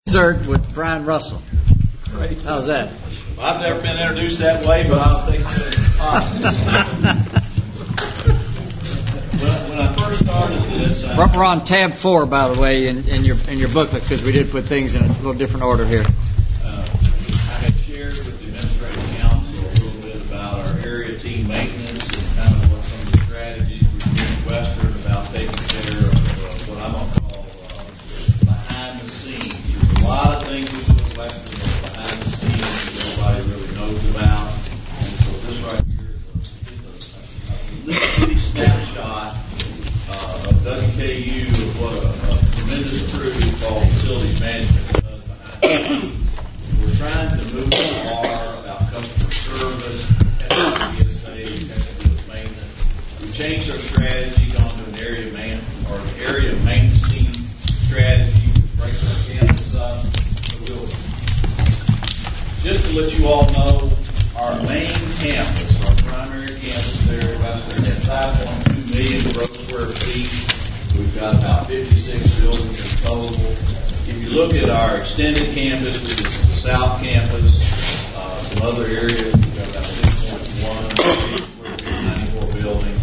Insert with Brian Russell. How's that? Well, I've never been introduced that way, but I'll think it's possible. When I first started this, we're on tab 4, by the way, in your booklet, because we did put things in a little different order here. I had shared with the Administrative Council a little bit about our area team maintenance and kind of what some of the strategies we're doing in Western about taking care of what I'm going to call behind the scenes. There's a lot of things we do in Western that behind the scenes that nobody really knows about. And so this right here is a little snapshot of WKU of what a tremendous crew called Facilities Management does behind the scenes. We're trying to move the bar about customer service, SSA, technical maintenance. We changed our strategy, gone to an area maintenance team strategy, which breaks our campus up. So just to let you all know, our main campus, our primary campus there at Western, has 5.2 million gross square feet. We've got about 56 buildings in total. If you look at our extended campus, which is the South Campus, some other areas, we've got about 6.1, 94 buildings.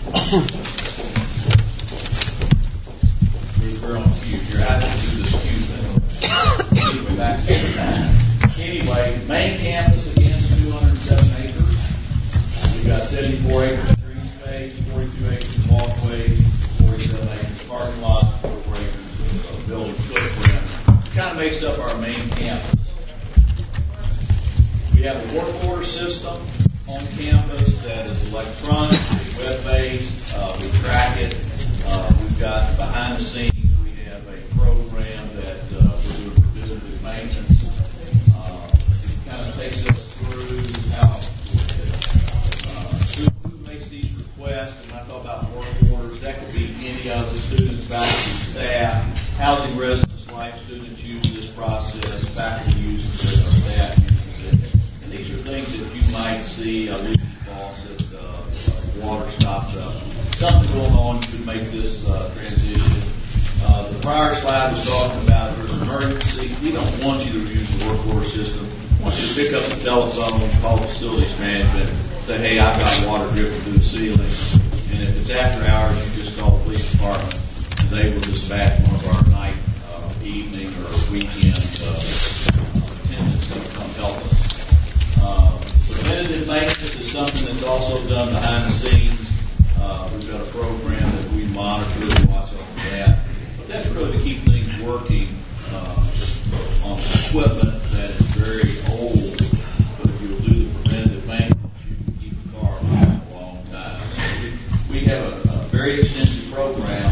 We're on cue here. I didn't do this cue thing. Anyway, back to that. Anyway, main campus again is 207 acres. We've got 74 acres of green space, 42 acres of walkways, 47 acres of parking lot, 4 acres of building footprint. It kind of makes up our main campus. We have a work order system on campus that is electronic, it's web-based. We track it. We've got behind the scenes, we have a program that we're doing preventative maintenance. It kind of takes us through who makes these requests. And when I talk about work orders, that could be any of the students, faculty, staff, housing residents, life students use this process, faculty uses it, our staff uses it. And these are things that you might see, a leaking faucet, water stopped up, something going on to make this transition. The prior slide was talking about if there's an emergency. We don't want you to use the work order system. We want you to pick up the telephone, call facilities management, say, hey, I've got water dripping through the ceiling. And if it's after hours, you just call the police department, and they will dispatch one of our night, evening, or weekend attendants to come help us. Preventative maintenance is something that's also done behind the scenes. We've got a program that we monitor and watch over that. But that's really to keep things working on equipment that is very old. But if you'll do the preventative maintenance, you can keep the car running a long time. So we have a very extensive program.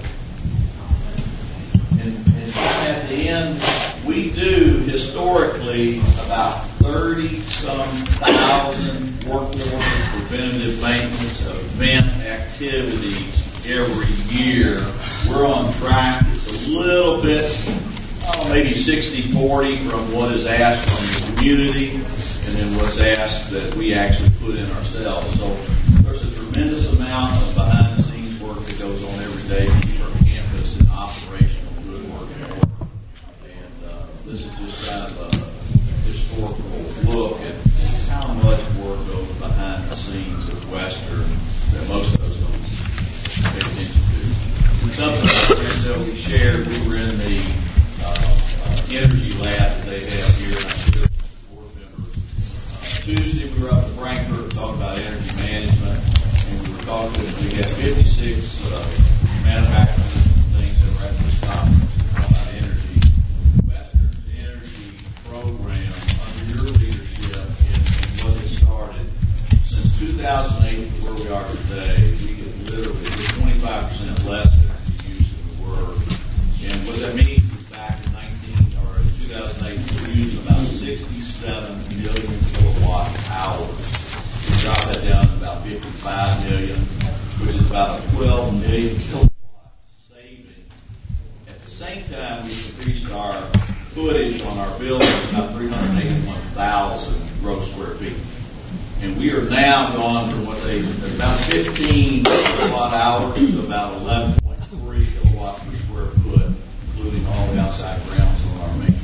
And at the end, we do historically about 30-some thousand work orders, preventative maintenance, event activities every year. We're on track. It's a little bit, maybe 60-40 from what is asked from the community and then what's asked that we actually put in ourselves. So there's a tremendous amount of behind-the-scenes work that goes on every day to keep our campus in operational good working order. And this is just kind of a historical look at how much work goes behind the scenes of Western that most of us don't pay attention to. Something that we shared, we were in the energy lab that they have here, and I shared with the board members. Tuesday we were up in Frankfurt talking about energy management, and we were talking, we had 56 manufacturers and things that were at this conference talking about energy. Western's energy program under your leadership and what it started since 2008 to where we are today, we have literally 25% less energy use than we were. And what that means is back in 2008, we were using about 67 million kilowatt hours. We dropped that down to about 55 million, which is about a 12 million kilowatt saving. At the same time, we increased our footage on our building about 381,000 gross square feet. And we are now gone from about 15 kilowatt hours to about 11.3 kilowatts per square foot, including all the outside grounds on our main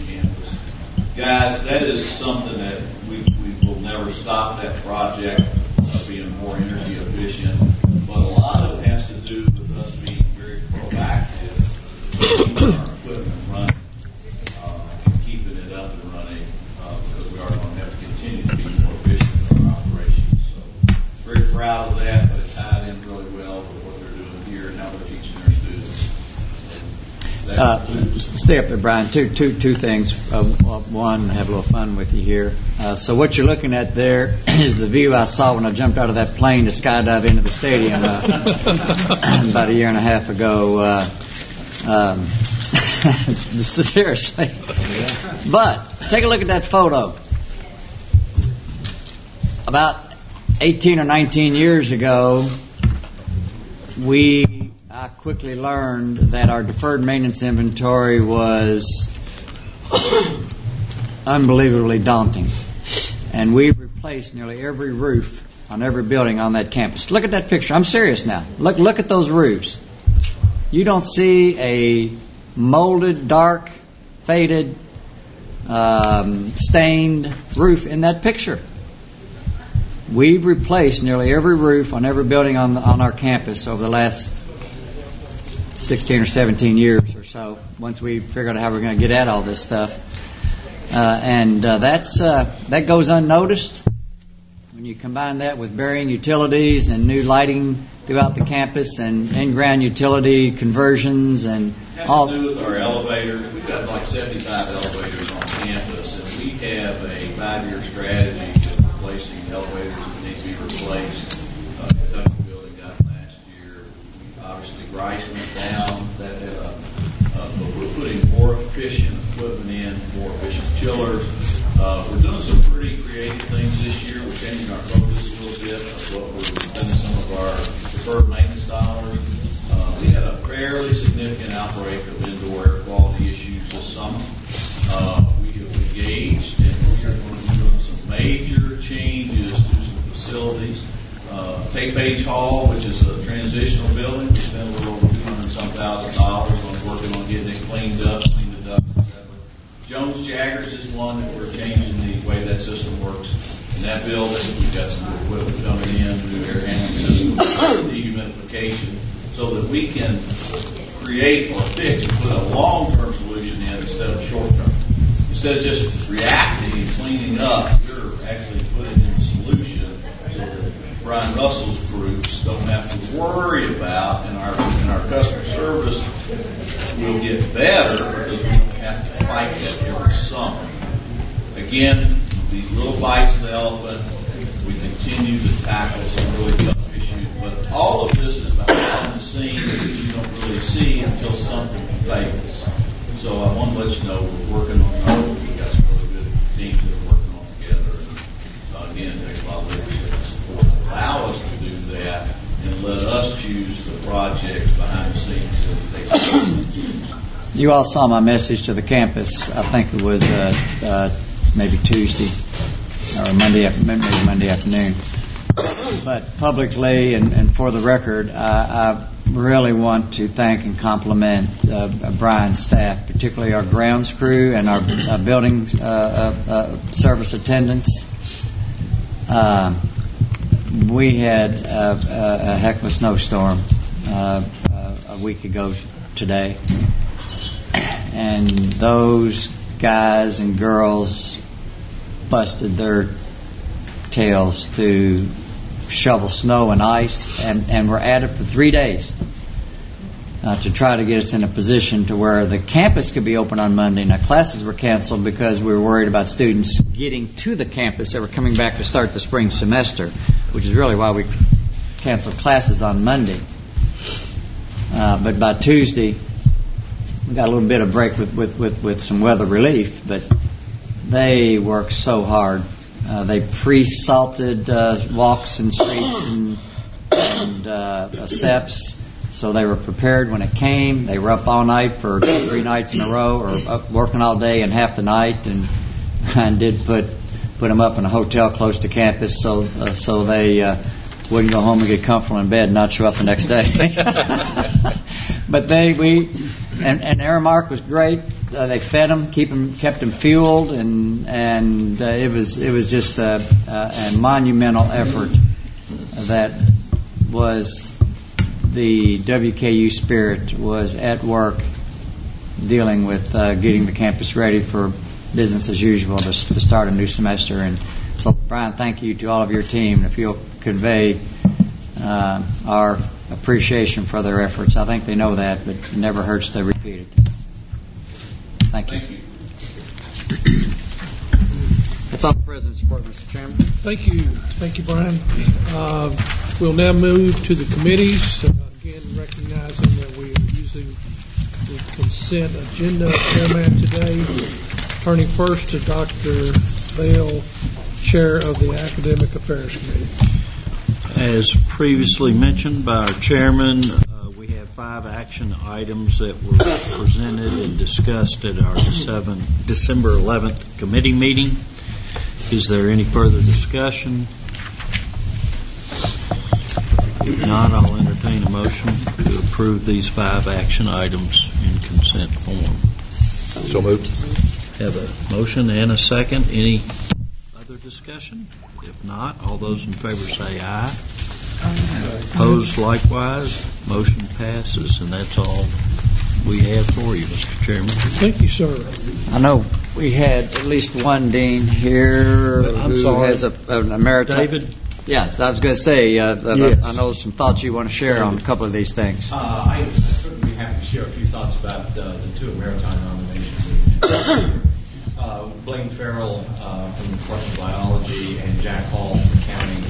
guys, that is something that we will never stop that project being more energy efficient. But a lot of it has to do with us being very proactive, keeping our equipment running, and keeping it up and running, because we are going to have to continue to be more efficient in our operations. So very proud of that, but it tied in really well with what they're doing here and how they're teaching their students. Stay up there, Brian. Two things. One, have a little fun with you here. So what you're looking at there is the view I saw when I jumped out of that plane to skydive into the stadium about a year and a half ago. Seriously. But take a look at that photo. About 18 or 19 years ago, I quickly learned that our deferred maintenance inventory was unbelievably daunting. And we've replaced nearly every roof on every building on that campus. Look at that picture. I'm serious now. Look at those roofs. You don't see a molded, dark, faded, stained roof in that picture. We've replaced nearly every roof on every building on our campus over the last 16 or 17 years or so, once we figured out how we're going to get at all this stuff. That goes unnoticed. When you combine that with burying utilities and new lighting throughout the campus and in-ground utility conversions and all. It has to do with our elevators. We've got like 75 elevators on campus, and we have a 5-year strategy of replacing elevators that need to be replaced. Kentucky building got last year. Obviously, Rice went down. But we're putting more efficient equipment in, more efficient chillers. We're doing some pretty creative things this year. We're changing our focus a little bit of what we're spending some of our deferred maintenance dollars. We had a fairly significant outbreak of indoor air quality issues this summer. We have engaged, and we're going to be doing some major changes to some facilities. Take Page Hall, which is a transitional building, we spent a little over $200,000 on working on getting it cleaned up, etc. Jones Jaggers is one that we're changing the way that system works. In that building, we've got some new equipment coming in, new air handling system, dehumidification, so that we can create or fix and put a long-term solution in instead of short-term. Instead of just reacting and cleaning up, you're actually putting in a solution so that Brian Russell's groups don't have to worry about, and our customer service will get better because we don't have to fight that every summer. Again, these little bites of the elephant, we continue to tackle some really tough issues, but all of this is behind the scenes that you don't really see until something fails. So I want to let you know we're working on those. We've got some really good teams that are working on together. And again, it takes a lot of leadership and support to allow us to do that and let us choose the projects behind the scenes that take. You all saw my message to the campus. I think it was maybe Tuesday or Monday afternoon. But publicly and for the record, I really want to thank and compliment Brian's staff, particularly our grounds crew and our building service attendants. We had a heck of a snowstorm a week ago today, and those guys and girls busted their tails to shovel snow and ice, and were at it for 3 days to try to get us in a position to where the campus could be open on Monday. Now, classes were canceled because we were worried about students getting to the campus that were coming back to start the spring semester, which is really why we canceled classes on Monday. But by Tuesday, we got a little bit of break with some weather relief, but they worked so hard. They pre-salted walks and streets and steps, so they were prepared when it came. They were up all night for 3 nights in a row, or up working all day and half the night. And Ryan did put them up in a hotel close to campus, so they wouldn't go home and get comfortable in bed and not show up the next day. But and Aramark was great. they fed them, kept them fueled, and it was just a monumental effort that was the WKU spirit was at work dealing with getting the campus ready for business as usual to start a new semester. And so, Brian, thank you to all of your team. If you'll convey our appreciation for their efforts. I think they know that, but it never hurts to repeat it. Thank you. That's all the President's report, Mr. Chairman. Thank you, Brian. We'll now move to the committees. Again, recognizing that we are using the consent agenda format today. Turning first to Dr. Bell, Chair of the Academic Affairs Committee. As previously mentioned by our chairman, we have 5 action items that were presented and discussed at our December 11th committee meeting. Is there any further discussion? If not, I'll entertain a motion to approve these 5 action items in consent form. So moved. Have a motion and a second. Any other discussion? If not, all those in favor say aye. Opposed likewise. Motion passes, and that's all we have for you, Mr. Chairman. Thank you, sir. I know we had at least one dean here who has an maritime. David? Yeah, I was going to say, Yes. I know some thoughts you want to share on a couple of these things. I certainly have to share a few thoughts about the 2 maritime nominations. Blaine Farrell from the Department of Biology and Jack Hall from Accounting.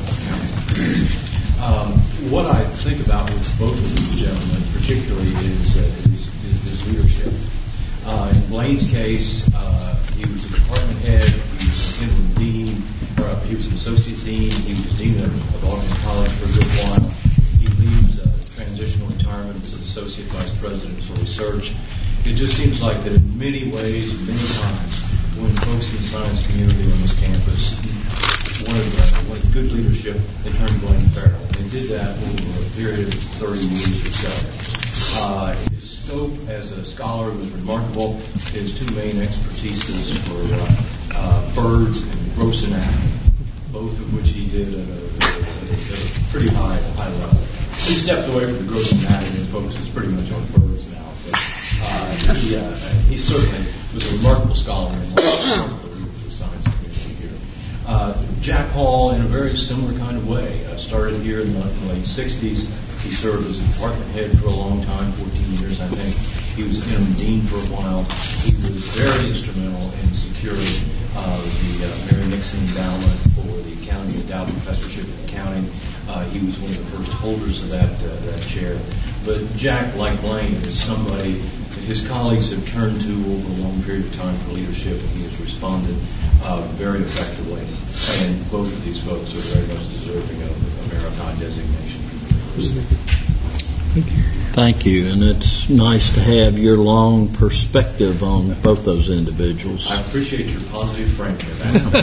What I think about with both of these gentlemen, particularly, is his leadership. In Blaine's case, he was a department head, he was an interim dean, he was an associate dean, he was dean of Albany College for a good while. He leaves transitional retirement as an associate vice president for research. It just seems like that in many ways, many times, when folks in the science community on this campus wanted good leadership, they turned to Blaine Farrell. They did that over a period of 30 years or so. His scope as a scholar was remarkable. His 2 main expertises were birds and gross anatomy, both of which he did at a pretty high level. He stepped away from the gross anatomy and focuses pretty much on birds now. But he certainly was a remarkable scholar and remarkable leader for the science community here. Jack Hall, in a very similar kind of way, started here in the late 60s. He served as a department head for a long time, 14 years, I think. He was interim dean for a while. He was very instrumental in securing the Mary Nixon Endowment for the Accounting Endowed Professorship in Accounting. He was one of the first holders of that chair. But Jack, like Blaine, is somebody that his colleagues have turned to over a long period of time for leadership, and he has responded very effectively. And both of these folks are very much deserving of a Maritime designation. Thank you. Thank you, and it's nice to have your long perspective on both those individuals. I appreciate your positive framing of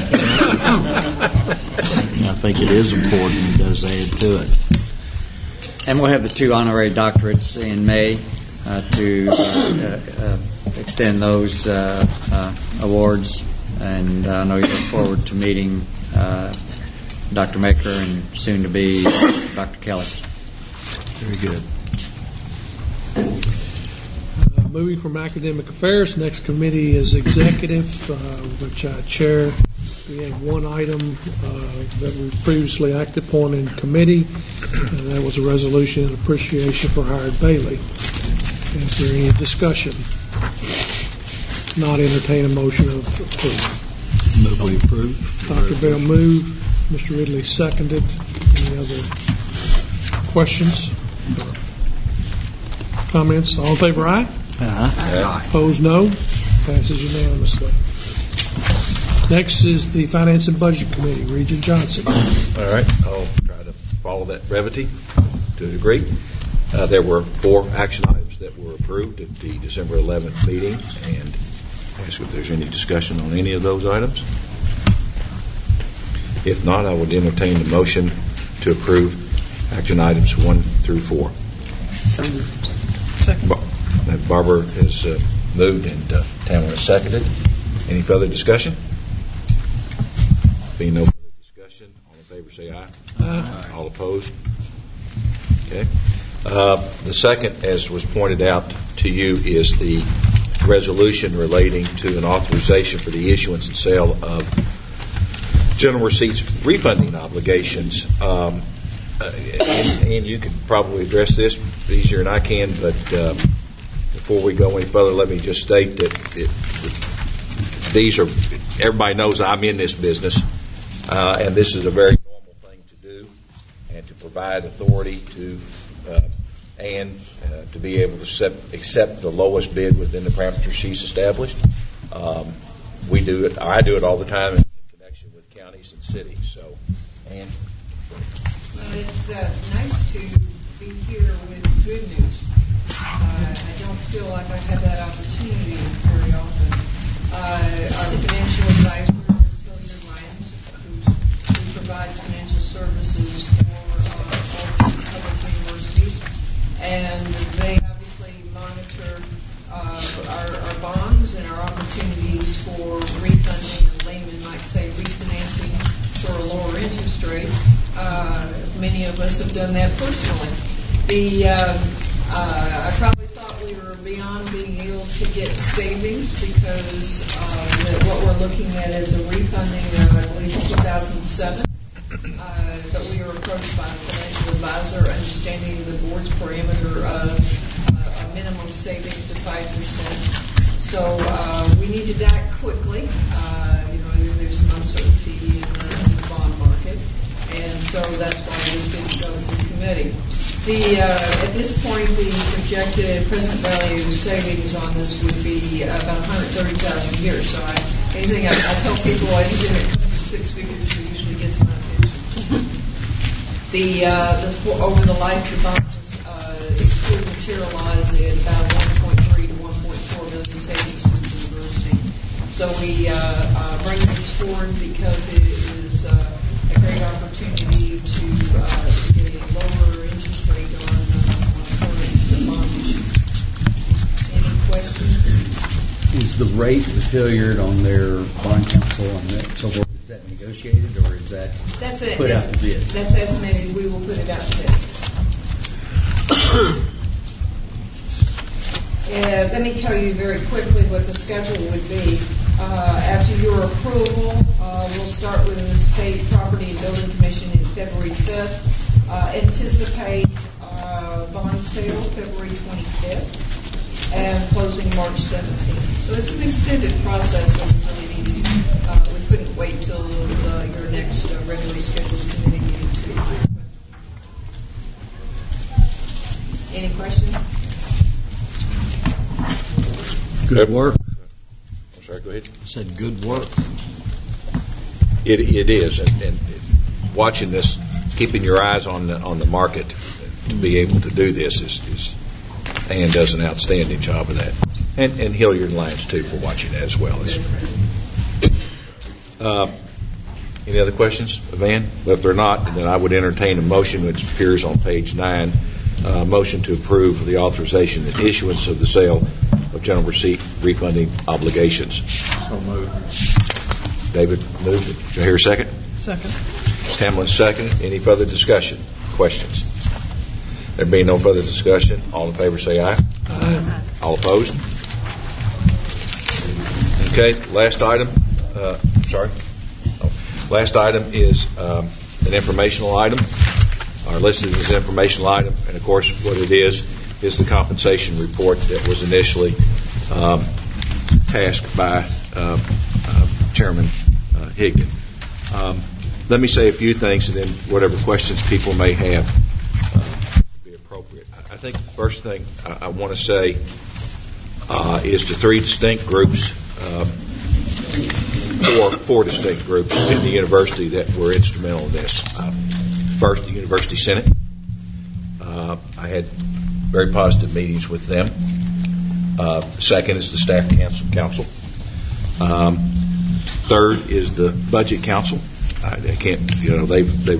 I think it is important. It does add to it. And we'll have the 2 honorary doctorates in May to extend those awards. And I know you look forward to meeting Dr. Maker and soon to be Dr. Kelly. Very good. Moving from academic affairs, next committee is executive, which I chair. We have one item that we previously acted upon in committee, and that was a resolution in appreciation for Howard Bailey. Is there any discussion? Not entertain a motion of approval. Move we approve. Dr. Bell moved. Mr. Ridley seconded. Any other questions? Comments? All in favor, aye? Aye. Opposed, no. Passes unanimously. Next is the Finance and Budget Committee. Regent Johnson. All right. I'll try to follow that brevity to a degree. There were 4 action items that were approved at the December 11th meeting, and ask if there's any discussion on any of those items. If not, I would entertain the motion to approve action items 1 through 4. Second. Barbara has moved and Tamla seconded. Any further discussion? Being no further discussion, all in favor say aye. Aye. All opposed? Okay. The second, as was pointed out to you, is the resolution relating to an authorization for the issuance and sale of general receipts refunding obligations. And you could probably address this easier than I can, but before we go any further, let me just state that these are, everybody knows I'm in this business, and this is a very normal thing to do, and to provide authority to to be able to accept the lowest bid within the parameters she's established. We do it. I do it all the time in connection with counties and cities. So, Ann. Well, it's nice to be here with good news. I don't feel like I have that opportunity very often. Our financial advisor is Hilliard Lyons, who provides financial services for public universities, and they obviously monitor our bonds and our opportunities for refunding, or layman might say refinancing, for a lower interest rate. Many of us have done that personally. I probably thought we were beyond being able to get savings because what we're looking at is a refunding of, I believe, 2007. But we were approached by a financial advisor understanding the board's parameter of a minimum savings of 5%. So we need to act quickly. There's some uncertainty in the bond market, and so that's why this didn't go through committee. At this point, the projected present value savings on this would be about $130,000 a year. So I tell people anything that comes in six figures usually gets my attention. Over the life of the bonds, exclude materialize at about 1.3 to 1.4 million savings to the university. So we bring this forward because it is a great opportunity to get a lower interest rate on current bond issues. Any questions? Is the rate with Hilliard on their bond counsel and so forth, is that negotiated or is that put out to bid? That's estimated. We will put it out to bid. Let me tell you very quickly what the schedule would be. After your approval, we'll start with the State Property and Building Commission in February 5th. Anticipate bond sale February 25th and closing March 17th. So it's an extended process, and we couldn't wait till your next regularly scheduled committee meeting to request. Any questions? Good work. I'm sorry, go ahead. I said good work. It is, and watching this, keeping your eyes on the market to be able to do this is Ann does an outstanding job of that, and Hilliard and Lyons too for watching that as well. Any other questions, Van? If they're not, then I would entertain a motion which appears on page 9. Motion to approve the authorization and issuance of the sale of general receipt refunding obligations. So moved. David moved it. Do I hear a second? Second. Tamlin second. Any further discussion? Questions? There being no further discussion, all in favor say aye. Aye. All opposed? Okay, last item. Last item is an informational item. Our listed as an informational item, and of course what it is the compensation report that was initially tasked by Chairman Higdon. Let me say a few things, and then whatever questions people may have would be appropriate. I think the first thing I want to say is to three distinct groups, four distinct groups in the university that were instrumental in this. First, the University Senate. I had very positive meetings with them. Second is the Staff Council. Third is the Budget Council. I can't, they've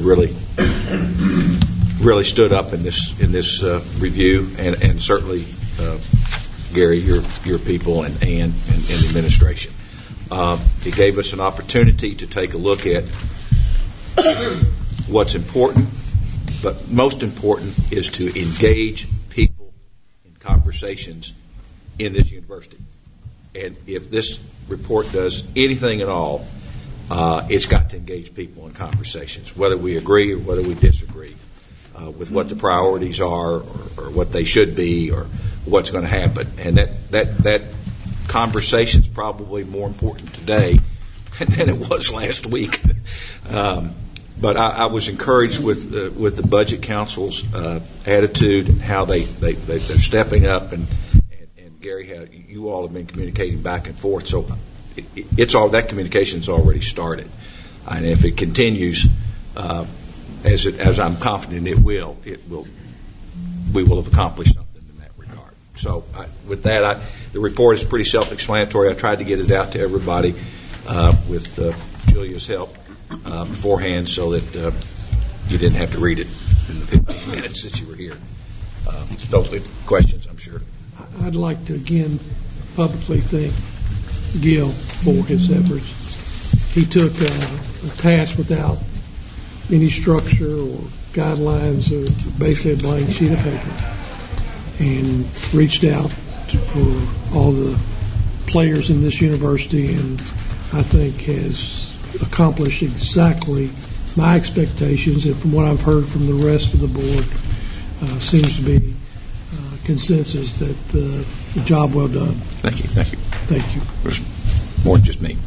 really stood up in this review, and certainly Gary, your people, and Ann and the administration. It gave us an opportunity to take a look at what's important, but most important is to engage people in conversations in this university. And if this report does anything at all, it's got to engage people in conversations, whether we agree or whether we disagree with what the priorities are, or what they should be, or what's going to happen. And that conversation is probably more important today than it was last week. But I was encouraged with the Budget Council's attitude and how they're stepping up, and Gary, you all have been communicating back and forth, so that communication's already started, and if it continues as I'm confident it will, we will have accomplished something in that regard. So with that, the report is pretty self-explanatory. I tried to get it out to everybody with Julia's help beforehand, so that you didn't have to read it in the 15 minutes that you were here. Those questions, I'm sure. I'd like to again publicly thank Gil for his efforts. He took a task without any structure or guidelines, or basically a blank sheet of paper, and reached out for all the players in this university, and I think has accomplished exactly my expectations, and from what I've heard from the rest of the board, seems to be consensus that the job well done. Thank you. Thank you. There's more than just me.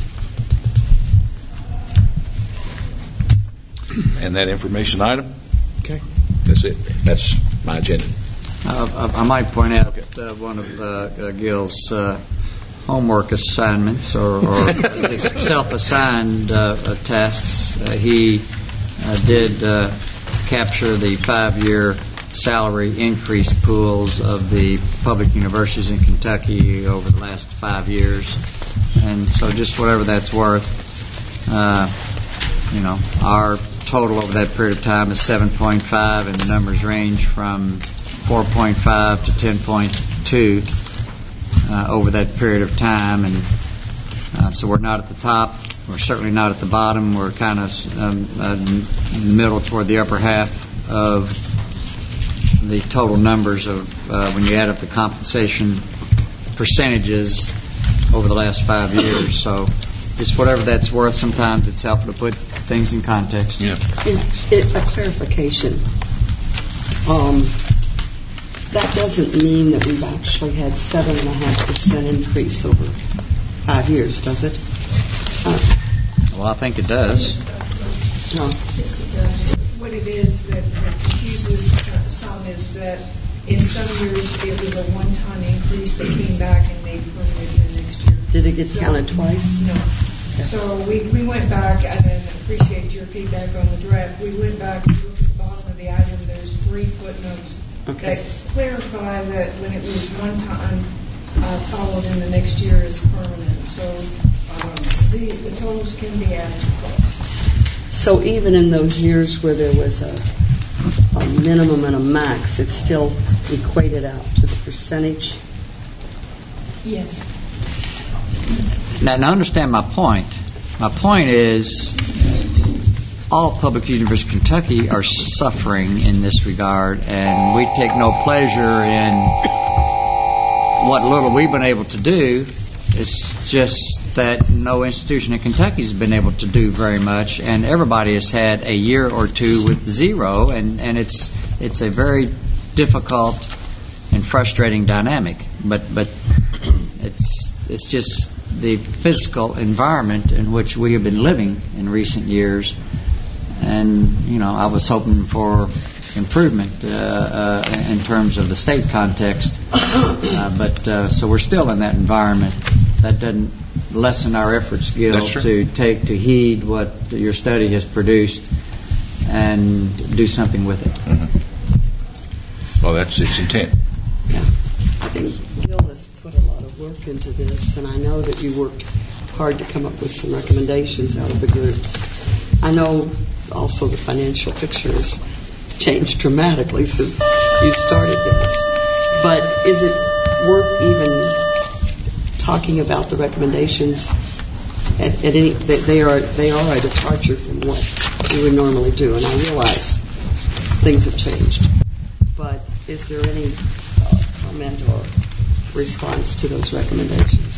And that information item? Okay. That's it. That's my agenda. I might point out one of Gil's homework assignments or his self-assigned tasks. He did capture the 5-year salary increase pools of the public universities in Kentucky over the last 5 years. And so just whatever that's worth, our total over that period of time is 7.5, and the numbers range from 4.5 to 10.2 over that period of time. And so we're not at the top. We're certainly not at the bottom. We're kind of in the middle toward the upper half of the total numbers of when you add up the compensation percentages over the last 5 years. So just whatever that's worth, sometimes it's helpful to put things in context. Yeah. A clarification. That doesn't mean that we've actually had 7.5% increase over 5 years, does it? Well, I think it does. No. What it is that confuses some is that in some years it was a one-time increase that came back and made permanent the next year. Did it get counted twice? No. So we went back, and I appreciate your feedback on the draft. We went back and looked at the bottom of the item. There's 3 footnotes that clarify that when it was one time, followed in the next year as permanent. So the totals can be added twice. So even in those years where there was a minimum and a max, it still equated out to the percentage? Yes. Now understand my point. My point is all public universities in Kentucky are suffering in this regard, and we take no pleasure in what little we've been able to do. It's just that no institution in Kentucky has been able to do very much, and everybody has had a year or two with zero, and it's a very difficult and frustrating dynamic. But it's just the physical environment in which we have been living in recent years, and I was hoping for improvement in terms of the state context, but so we're still in that environment. That doesn't lessen our efforts, Gil, to heed what your study has produced and do something with it. Mm-hmm. Well, that's its intent. Yeah. I think Gil has put a lot of work into this, and I know that you worked hard to come up with some recommendations out of the groups. I know also the financial picture has changed dramatically since you started this. But is it worth even talking about the recommendations at any? They are a departure from what we would normally do, and I realize things have changed. But is there any comment or response to those recommendations?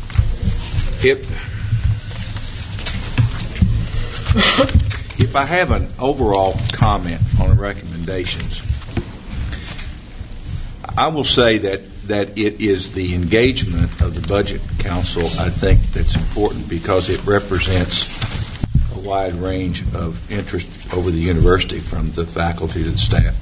If I have an overall comment on the recommendations, I will say that it is the engagement of the Budget Council, I think, that's important because it represents a wide range of interest over the university, from the faculty to the staff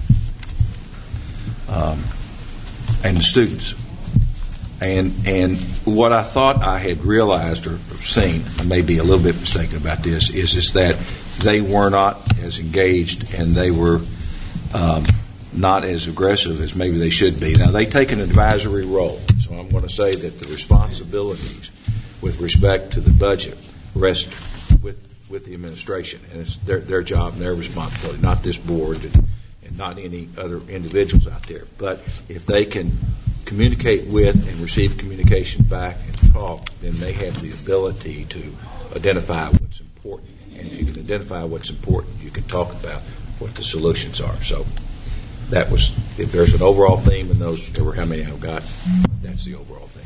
and the students. And what I thought I had realized or seen, I may be a little bit mistaken about this, is that they were not as engaged and they were not as aggressive as maybe they should be. Now, they take an advisory role, so I'm going to say that the responsibilities with respect to the budget rest with the administration, and it's their job and their responsibility, not this board and not any other individuals out there. But if they can communicate with and receive communication back and talk, then they have the ability to identify what's important. And if you can identify what's important, you can talk about what the solutions are. So that was, if there's an overall theme in those, there were how many I've got, that's the overall theme.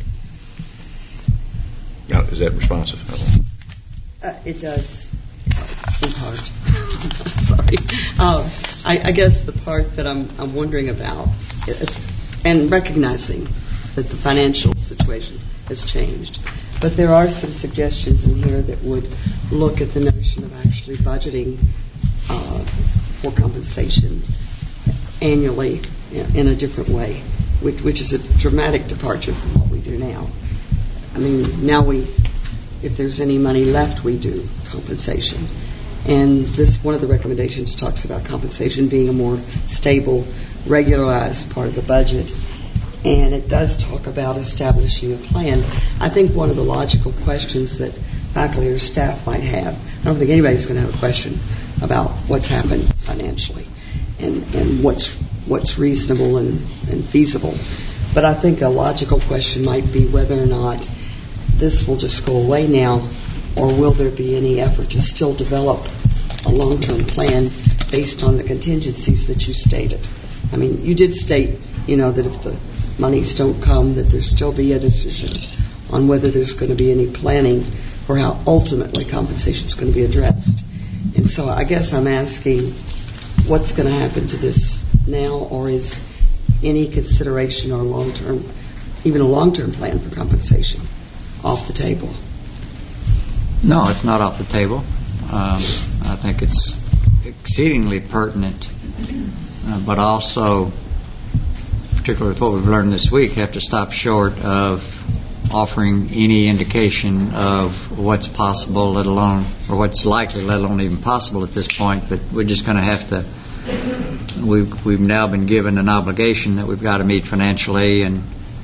Now, is that responsive? It does, in part. Sorry. I guess the part that I'm wondering about is, and recognizing that the financial situation has changed, but there are some suggestions in here that would look at the notion of actually budgeting for compensation annually in a different way, which is a dramatic departure from what we do now. I mean, now if there's any money left, we do compensation. And this, one of the recommendations talks about compensation being a more stable, regularized part of the budget. And it does talk about establishing a plan. I think one of the logical questions that faculty or staff might have, I don't think anybody's going to have a question about what's happened financially and what's reasonable and feasible. But I think a logical question might be whether or not this will just go away now, or will there be any effort to still develop a long-term plan based on the contingencies that you stated? I mean, you did state, that if the monies don't come, that there still be a decision on whether there's going to be any planning for how ultimately compensation is going to be addressed. And so I guess I'm asking, what's going to happen to this now, or is any consideration or even a long-term plan for compensation off the table? No, it's not off the table. I think it's exceedingly pertinent, but also, particularly with what we've learned this week, have to stop short of offering any indication of what's possible, let alone, or what's likely, let alone even possible at this point. But we're just going to have to. We've now been given an obligation that we've got to meet financially, and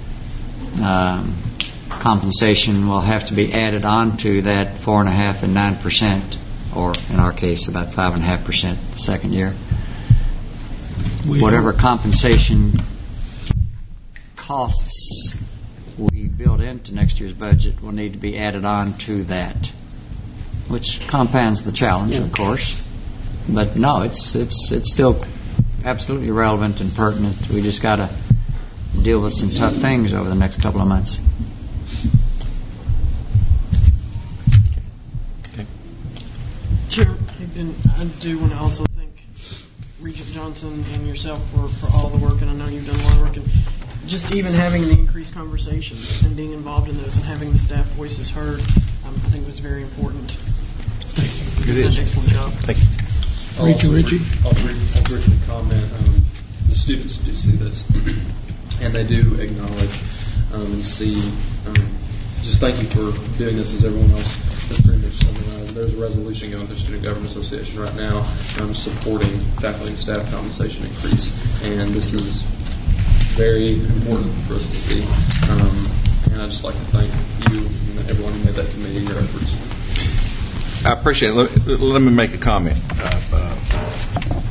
compensation will have to be added on to that 4.5% and 9%, or in our case, about 5.5% the second year. Whatever compensation costs we build into next year's budget will need to be added on to that, which compounds the challenge, of course. But no, it's still absolutely relevant and pertinent. We just got to deal with some tough things over the next couple of months. Chair, I do want to also thank Regent Johnson and yourself for all the work, and I know you've done a lot of work. And just even having the increased conversations and being involved in those and having the staff voices heard, I think was very important. Thank you. You've done an excellent job. Thank you. Richie. I'll briefly comment. The students do see this, and they do acknowledge and see. Just thank you for doing this, as everyone else has pretty much summarized. There's a resolution going through Student Government Association right now supporting faculty and staff compensation increase, and this is very important for us to see. And I'd just like to thank you and everyone who made that committee and your efforts. I appreciate it. Let me make a comment.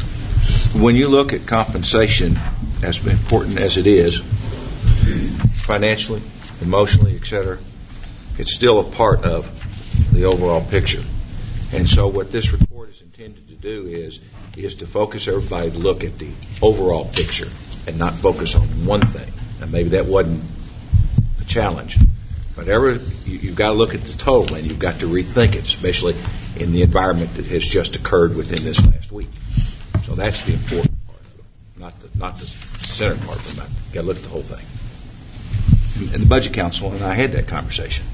When you look at compensation, as important as it is, financially, emotionally, etc., it's still a part of the overall picture. And so what this report is intended to do is to focus everybody to look at the overall picture and not focus on one thing. And maybe that wasn't a challenge. But you've got to look at the total, and you've got to rethink it, especially in the environment that has just occurred within this last week. So that's the important part, not the center part of the matter. You've got to look at the whole thing. And the Budget Council and I had that conversation.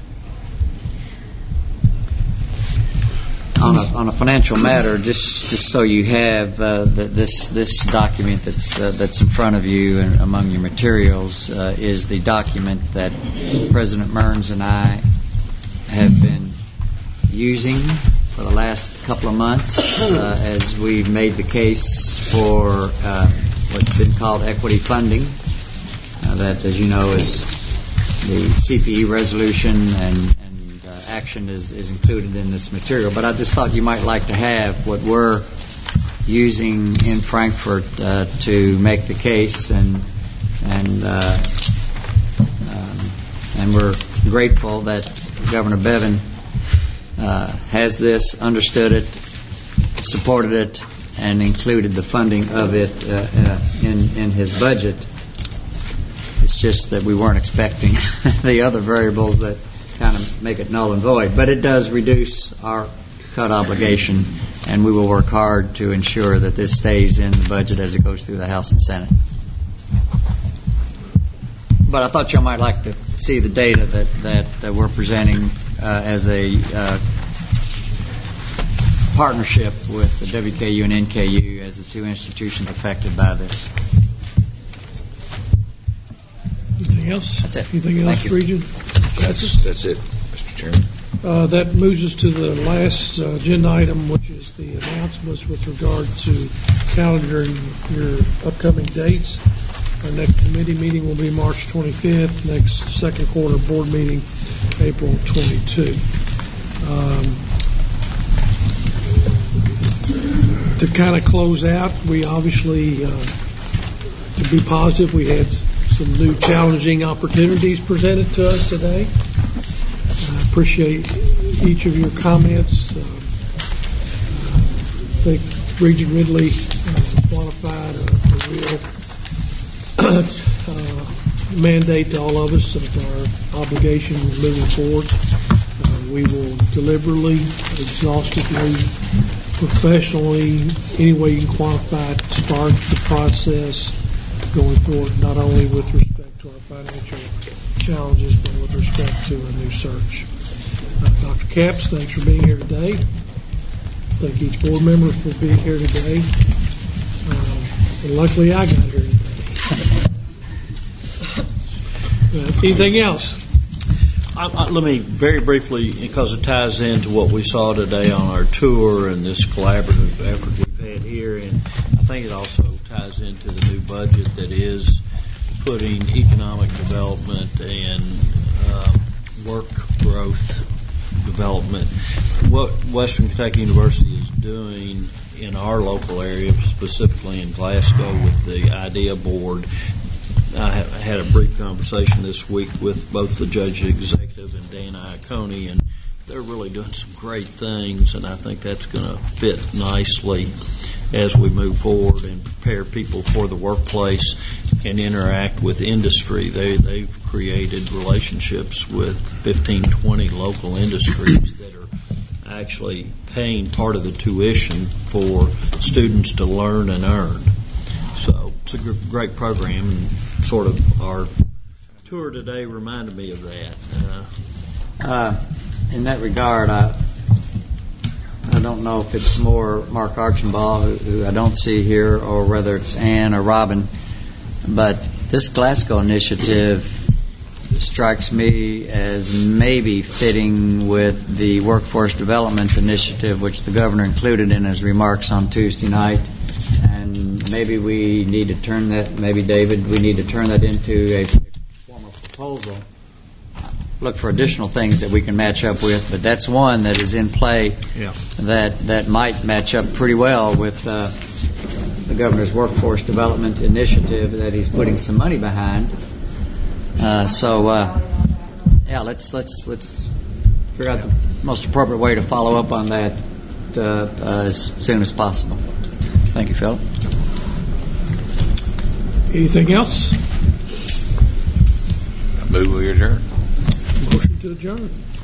On a financial matter, just so you have this document that's in front of you and among your materials is the document that President Mearns and I have been using for the last couple of months as we've made the case for what's been called equity funding. That, as you know, is the CPE resolution and action is included in this material. But I just thought you might like to have what we're using in Frankfort to make the case, and we're grateful that Governor Bevin has this, understood it, supported it, and included the funding of it in his budget. It's just that we weren't expecting the other variables that kind of make it null and void. But it does reduce our cut obligation, and we will work hard to ensure that this stays in the budget as it goes through the House and Senate. But I thought y'all might like to see the data that we're presenting as a partnership with the WKU and NKU as the two institutions affected by this. Anything else? That's it. Anything else, Regent? That's it, Mr. Chairman. That moves us to the last agenda item, which is the announcements with regard to calendaring your upcoming dates. Our next committee meeting will be March 25th. Next second quarter board meeting, April 22. To kind of close out, we obviously, to be positive, we had some new challenging opportunities presented to us today. I appreciate each of your comments. I think Regent Ridley qualified a real mandate to all of us of our obligation moving forward. We will deliberately, exhaustively, professionally, any way you can quantify it, start the process going forward, not only with respect to our financial challenges, but with respect to a new search. Dr. Capps, thanks for being here today. Thank each board member for being here today. And luckily I got here today. Anything else? Let me very briefly, because it ties into what we saw today on our tour and this collaborative effort we've had here, and I think it also ties into the new budget that is putting economic development and work growth development. What Western Kentucky University is doing in our local area, specifically in Glasgow with the IDEA board. I had a brief conversation this week with both the judge executive and Dan Iacone, and they're really doing some great things, and I think that's going to fit nicely as we move forward and prepare people for the workplace and interact with industry. They've created relationships with 15, 20 local industries that are actually paying part of the tuition for students to learn and earn. So it's a great program, and sort of our tour today reminded me of that. In that regard, I don't know if it's more Mark Archambault, who I don't see here, or whether it's Ann or Robin, but this Glasgow initiative strikes me as maybe fitting with the workforce development initiative, which the governor included in his remarks on Tuesday night. And maybe we need to turn that, maybe David, we need to turn that into a formal proposal. Look for additional things that we can match up with, but that's one that is in play that might match up pretty well with the governor's workforce development initiative that he's putting some money behind. Yeah, let's figure out the most appropriate way to follow up on that as soon as possible. Thank you, Philip. Anything else? I move we adjourn. Motion to adjourn.